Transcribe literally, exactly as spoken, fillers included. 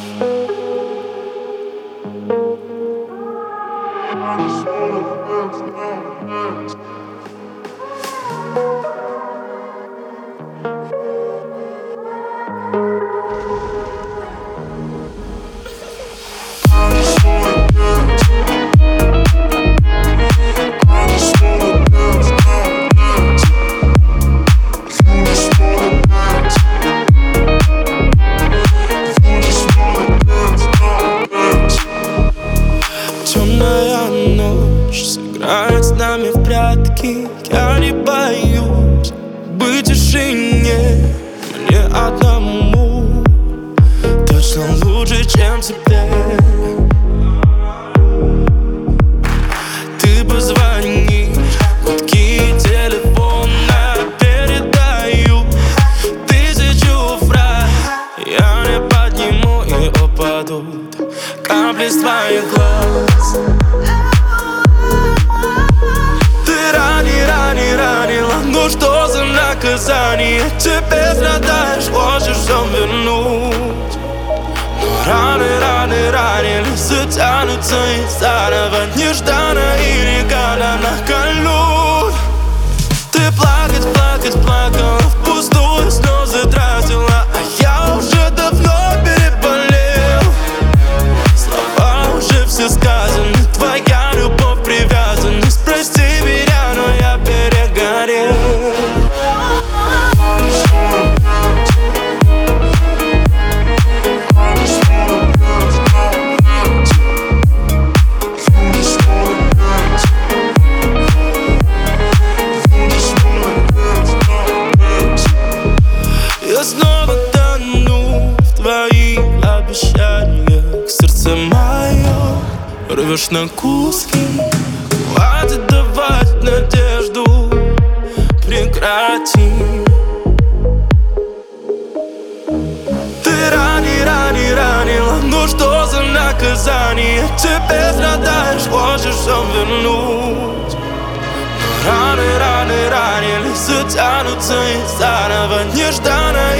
Сыграет с нами в прятки. Я не боюсь быть в тишине. Мне одному точно лучше, чем тебе. Ты позвонишь, гудки телефона, передаю тысячу фраз. Я не подниму и упадут капли с твоих глаз. Ну что за наказание? Тебе страдаешь, хочешь все вернуть. Но раны, раны ранили, затянутся и заново нежданно и реально наколют. Ты плакать, плакать, плакала, впустую слезы тратила, а я уже давно переболел. Слова уже все сказаны, твоя любовь, привязанность. Прости меня, но я перегорел. Я снова тону в твоих обещаниях. Сердце мое рвешь на куски. Хватит давать надежду, прекрати. Ты рани, рани, ранила, ну что за наказание? Тебе страдаешь, хочешь все вернуть. Но раны, раны ранили, затянутся и заново нежданно